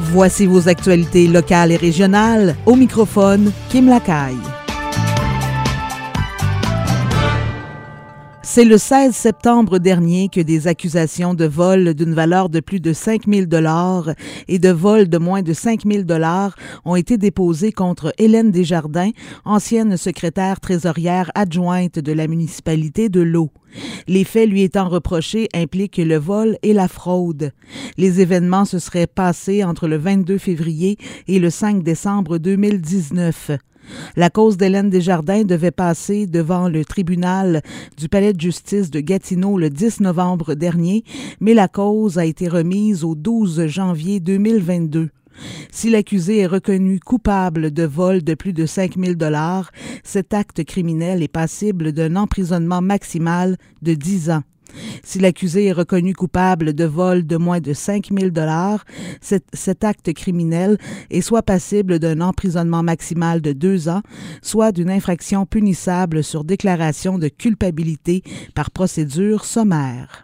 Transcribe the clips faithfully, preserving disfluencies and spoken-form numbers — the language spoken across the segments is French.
Voici vos actualités locales et régionales. Au microphone, Kim Lacaille. C'est le seize septembre dernier que des accusations de vol d'une valeur de plus de cinq mille dollars et de vol de moins de cinq mille dollars ont été déposées contre Hélène Desjardins, ancienne secrétaire trésorière adjointe de la municipalité de L'Eau. Les faits lui étant reprochés impliquent le vol et la fraude. Les événements se seraient passés entre le vingt-deux février et le cinq décembre deux mille dix-neuf. La cause d'Hélène Desjardins devait passer devant le tribunal du palais de justice de Gatineau le dix novembre dernier, mais la cause a été remise au douze janvier deux mille vingt-deux. Si l'accusé est reconnu coupable de vol de plus de cinq mille dollars, cet acte criminel est passible d'un emprisonnement maximal de dix ans. Si l'accusé est reconnu coupable de vol de moins de cinq mille dollars, cet, cet acte criminel est soit passible d'un emprisonnement maximal de deux ans, soit d'une infraction punissable sur déclaration de culpabilité par procédure sommaire.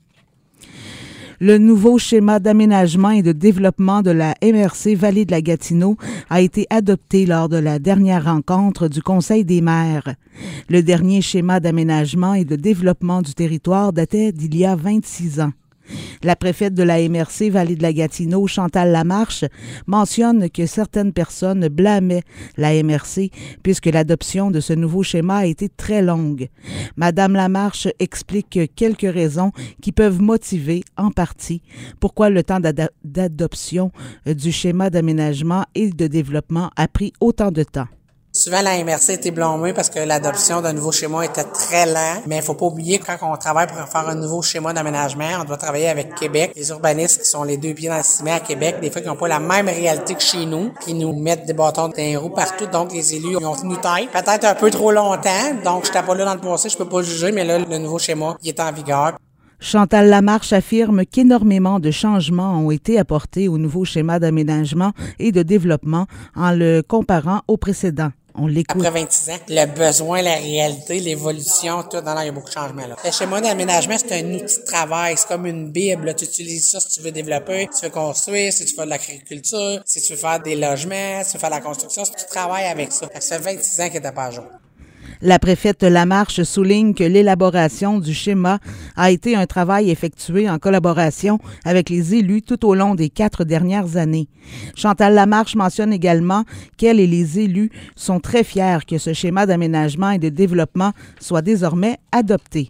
Le nouveau schéma d'aménagement et de développement de la M R C Vallée de la Gatineau a été adopté lors de la dernière rencontre du Conseil des maires. Le dernier schéma d'aménagement et de développement du territoire datait d'il y a vingt-six ans. La préfète de la M R C Vallée de la Gatineau, Chantal Lamarche, mentionne que certaines personnes blâmaient la M R C puisque l'adoption de ce nouveau schéma a été très longue. Madame Lamarche explique quelques raisons qui peuvent motiver, en partie, pourquoi le temps d'ad- d'adoption du schéma d'aménagement et de développement a pris autant de temps. Souvent, la M R C a été blâmée parce que l'adoption d'un nouveau schéma était très lent. Mais il faut pas oublier que quand on travaille pour faire un nouveau schéma d'aménagement, on doit travailler avec Québec. Les urbanistes qui sont les deux pieds dans le ciment à Québec, des fois, qui n'ont pas la même réalité que chez nous, qui nous mettent des bâtons dans les roues partout. Donc, les élus ont tenu tête. Peut-être un peu trop longtemps. Donc, je n'étais pas là dans le passé, je peux pas juger, mais là, le nouveau schéma, il est en vigueur. Chantal Lamarche affirme qu'énormément de changements ont été apportés au nouveau schéma d'aménagement et de développement en le comparant au précédent. On l'écoute. Après vingt-six ans, le besoin, la réalité, l'évolution, tout, dans là, il y a beaucoup de changements, là. Le schéma d'aménagement, c'est un outil de travail. C'est comme une bible, là. Tu utilises ça si tu veux développer, si tu veux construire, si tu fais de l'agriculture, si tu veux faire des logements, si tu veux faire de la construction, si tu travailles avec ça. Ça fait vingt-six ans qu'il n'était pas à jour. La préfète Lamarche souligne que l'élaboration du schéma a été un travail effectué en collaboration avec les élus tout au long des quatre dernières années. Chantal Lamarche mentionne également qu'elle et les élus sont très fiers que ce schéma d'aménagement et de développement soit désormais adopté.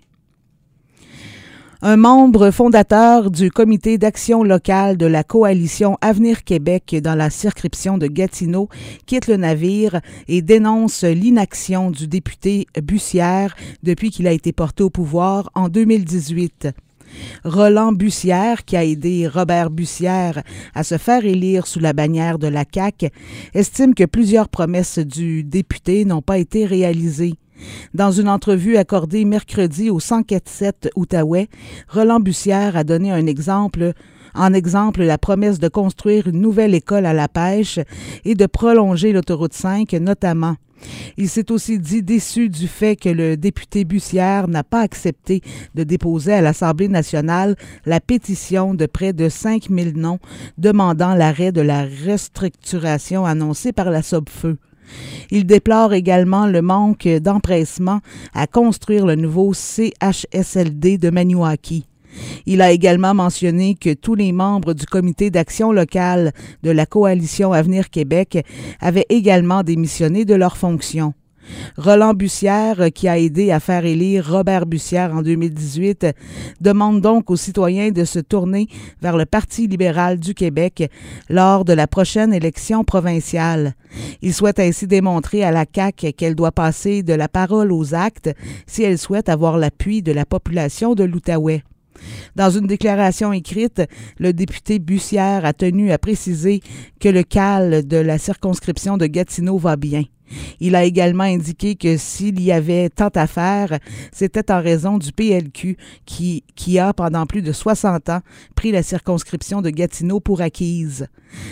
Un membre fondateur du comité d'action locale de la coalition Avenir Québec dans la circonscription de Gatineau quitte le navire et dénonce l'inaction du député Bussière depuis qu'il a été porté au pouvoir en deux mille dix-huit. Roland Bussière, qui a aidé Robert Bussière à se faire élire sous la bannière de la C A Q, estime que plusieurs promesses du député n'ont pas été réalisées. Dans une entrevue accordée mercredi au cent quarante-sept Outaouais, Roland Bussière a donné un exemple, en exemple la promesse de construire une nouvelle école à la pêche et de prolonger l'autoroute cinq notamment. Il s'est aussi dit déçu du fait que le député Bussière n'a pas accepté de déposer à l'Assemblée nationale la pétition de près de cinq mille noms demandant l'arrêt de la restructuration annoncée par la Sobfeu. Il déplore également le manque d'empressement à construire le nouveau C H S L D de Maniwaki. Il a également mentionné que tous les membres du comité d'action locale de la coalition Avenir Québec avaient également démissionné de leurs fonctions. Roland Bussière, qui a aidé à faire élire Robert Bussière en deux mille dix-huit, demande donc aux citoyens de se tourner vers le Parti libéral du Québec lors de la prochaine élection provinciale. Il souhaite ainsi démontrer à la C A Q qu'elle doit passer de la parole aux actes si elle souhaite avoir l'appui de la population de l'Outaouais. Dans une déclaration écrite, le député Bussière a tenu à préciser que le C A L de la circonscription de Gatineau va bien. Il a également indiqué que s'il y avait tant à faire, c'était en raison du P L Q qui, qui a, pendant plus de soixante ans, pris la circonscription de Gatineau pour acquise.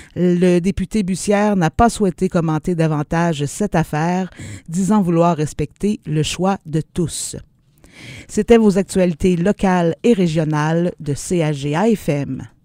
Le député Bussière n'a pas souhaité commenter davantage cette affaire, disant vouloir respecter le choix de tous. C'était vos actualités locales et régionales de C H G A F M.